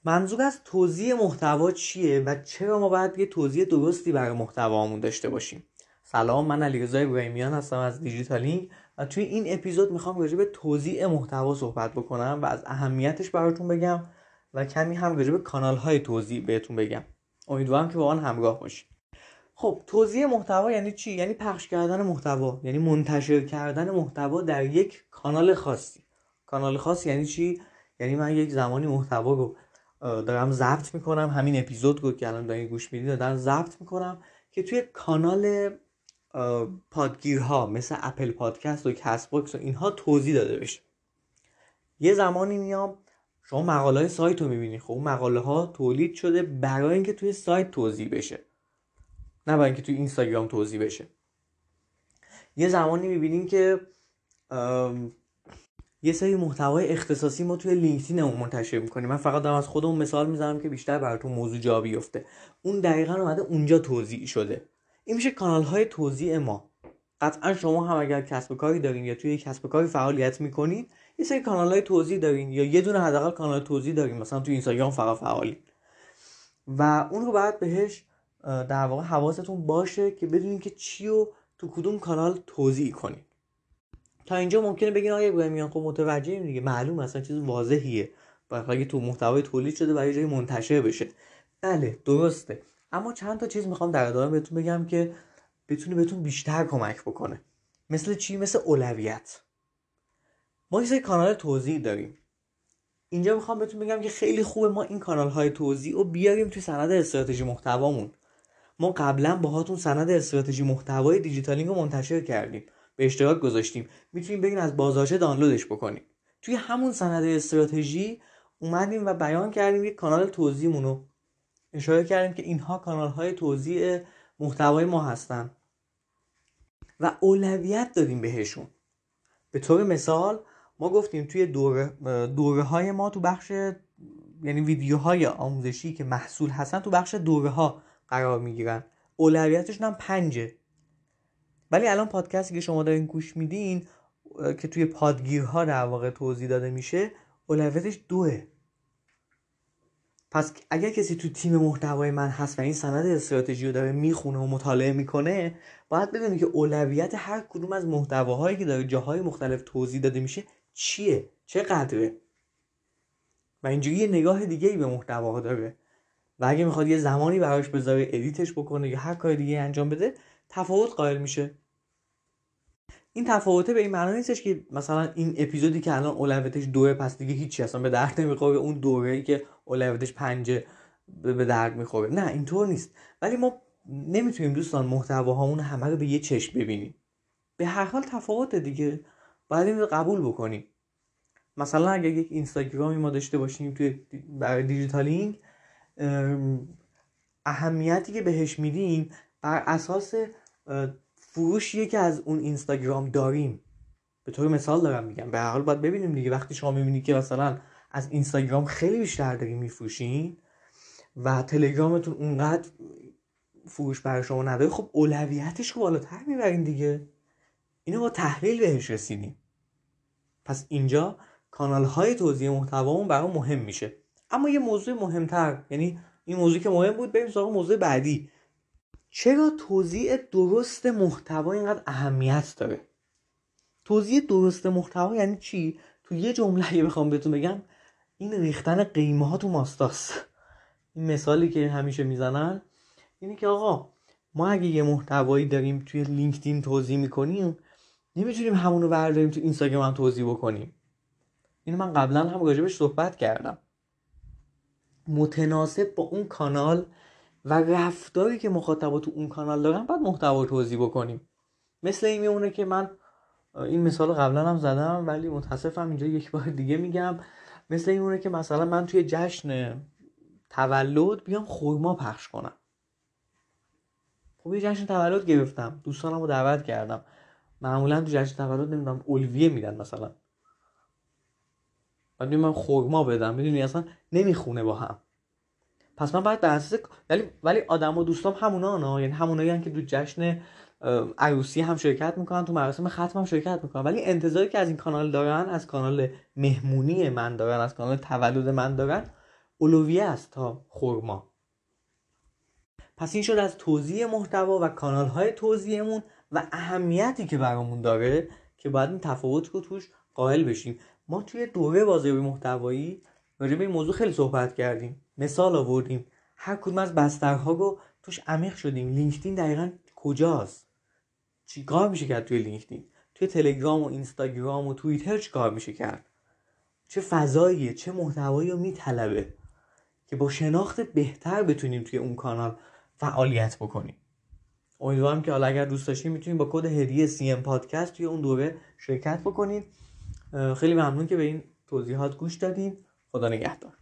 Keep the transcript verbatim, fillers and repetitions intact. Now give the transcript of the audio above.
منظور از توزیع محتوا چیه و چرا ما باید یه توزیع درستی برای محتوامون داشته باشیم؟ سلام، من علیرضا ابراهیمیان هستم از دیجیتالینگ و توی این اپیزود میخوام راجع به توزیع محتوا صحبت بکنم و از اهمیتش براتون بگم و کمی هم راجع به کانال‌های توزیع بهتون بگم. امیدوارم که با من همراه باشید. خب توزیع محتوا یعنی چی؟ یعنی پخش کردن محتوا، یعنی منتشر کردن محتوا در یک کانال خاصی. کانال خاص یعنی چی؟ یعنی من یک زمانی محتوا رو دارم ضبط میکنم، همین اپیزود رو که الان دارین گوش میدید دارم ضبط میکنم که توی کانال پادگیرها مثل اپل پادکست و کست باکس و اینها توضیح داده بشه. یه زمانی میام شما مقاله های سایت رو میبینید، خب اون مقاله ها تولید شده برای اینکه توی سایت توضیح بشه، نه برای اینکه توی اینستاگرام توضیح بشه. یه زمانی میبینین که یه سری محتوای اختصاصی ما توی لینکدین منتشر میکنیم. من فقط دارم از خودم مثال میزنم که بیشتر براتون موضوع جا بیفته. اون دقیقاً اومده اونجا توزیع شده. این میشه کانال های توزیع ما. قطعا شما هم اگر کسب و کاری دارین یا توی کسب و کاری فعالیت میکنین، یه سری کانال های توزیع دارین یا یه دونه حداقل کانال توزیع دارین، مثلا توی اینستاگرام فقط فعالین و اون رو باید بهش در واقع حواستون باشه که بدونین که چی رو تو کدوم کانال توزیع کنین. تا اینجا ممکنه بگین آقای ابراهیمیان خب متوجهیم دیگه، معلومه اصلا چیز واضحیه، برای تو محتوای تولید شده برای جای منتشر بشه. بله درسته، اما چند تا چیز میخوام در ادامه بهتون بگم که بتونه بهتون بیشتر کمک بکنه. مثل چی؟ مثل اولویت. ما یه سری کانال توزیع داریم. اینجا میخوام بهتون بگم که خیلی خوبه ما این کانال های توزیع رو بیاریم توی سند استراتژی محتوامون. ما قبلا باهاتون سند استراتژی محتوای دیجیتالینگ رو منتشر کردیم، به اشتراک گذاشتیم، میتونیم بگین از بازارچه دانلودش بکنیم. توی همون سند استراتژی اومدیم و بیان کردیم یک کانال توزیعمون رو اشاره کردیم که اینها کانال های توزیع محتوای ما هستن و اولویت دادیم بهشون. به طور مثال ما گفتیم توی دوره دوره های ما تو بخش، یعنی ویدیوهای آموزشی که محصول هستن تو بخش دوره ها قرار میگیرن، اولویتشون هم پنجه. ولی الان پادکستی که شما دارین گوش میدین که توی پادگیرها در واقع توضیح داده میشه، اولویتش دوه. پس اگر کسی تو تیم محتوای من هست و این سند استراتژی رو داره میخونه و مطالعه میکنه، باید بدونه که اولویت هر کدوم از محتواهایی که داره جاهای مختلف توضیح داده میشه چیه، چه قدره، و اینجوری یه نگاه دیگه ای به محتواها داره و اگه میخواد یه زمانی براش بذاره ادیتش بکنه یا هر کار دیگه انجام بده، تفاوت قائل میشه. این تفاوته به این معنی نیستش که مثلا این اپیزودی که الان اولویتش دوه پس دیگه هیچی اصلا به درد نمیخوره، اون دوره‌ای که اولویتش پنجه به درد میخوره. نه اینطور نیست. ولی ما نمیتونیم دوستان محتواهامون همه رو به یه چشم ببینیم. به هر حال تفاوت دیگه باید این رو قبول بکنیم. مثلا اگه یک اینستاگرامی ما داشته باشیم توی برای دیجیتالینگ، اهمیتی که بهش میدیم بر اساس فروشیه که از اون اینستاگرام داریم. به طور مثال دارم میگم، به هر حال باید ببینیم دیگه. وقتی شما میبینید که مثلا از اینستاگرام خیلی بیشتر دارین میفروشین و تلگرامتون اونقدر فروش برای شما نداره، خب اولویتش رو بالاتر میبرین دیگه. اینو با تحلیل بهش رسیدیم. پس اینجا کانال های توزیع محتوامون برام مهم میشه. اما یه موضوع مهمتر، یعنی این موضوع که مهم بود، بریم سراغ موضوع بعدی. چرا توزیع درست محتوا اینقدر اهمیت داره؟ توزیع درست محتوا یعنی چی؟ تو یه جمله بخوام بهتون بگم، این ریختن قیمه ها تو ماستاست. این مثالی که همیشه میزنن اینه که آقا ما اگه یه محتوایی داریم توی لینکدین توزیع میکنیم، نمیتونیم همونو برداریم تو اینستاگرام هم توزیع بکنیم. اینو من قبلا هم راجبش صحبت کردم. متناسب با اون کانال و رفتاری که مخاطبا تو اون کانال دارن باید محتوا توزیع بکنیم. مثل این میمونه که من این مثال قبلا هم زدم ولی متاسفم اینجا یک بار دیگه میگم. مثل این میمونه که مثلا من توی جشن تولد بیام خورما پخش کنم. خب یه جشن تولد گرفتم، دوستانم رو دعوت کردم، معمولا تو جشن تولد نمیدونم الویه میدن مثلا، بعد من خورما بدم، میدونی اصلا نمیخونه با هم. پس من باید بر اساس ولی ولی آدم و دوستام همونا نه، یعنی همونایی هستن که تو جشن عروسی هم شرکت میکنن، تو مراسم ختم هم شرکت میکنن، ولی انتظاری که از این کانال دارن، از کانال مهمونی من دارن، از کانال تولد من دارن، اولویه است تا خرما. پس این شد از توزیع محتوا و کانال‌های توزیعمون و اهمیتی که برامون داره که باید این تفاوت رو توش قائل بشیم. ما توی دوره بازاریابی محتوایی راجع به این موضوع خیلی صحبت کردیم، مثال آوردیم، هر کدوم از بسترها رو توش عمیق شدیم. لینکدین دقیقاً کجاست؟ چیکار میشه کرد توی لینکدین؟ توی تلگرام و اینستاگرام و توییتر چیکار میشه کرد؟ چه فضاییه، چه محتوایی رو میطلبه که با شناخت بهتر بتونیم توی اون کانال فعالیت بکنیم. امیدوارم که حالا اگر دوست داشتین میتونید با کد هدیه سی ام پادکست توی اون دوره شرکت بکنید. خیلی ممنون که به این توضیحات گوش دادین. خدا نگهدار.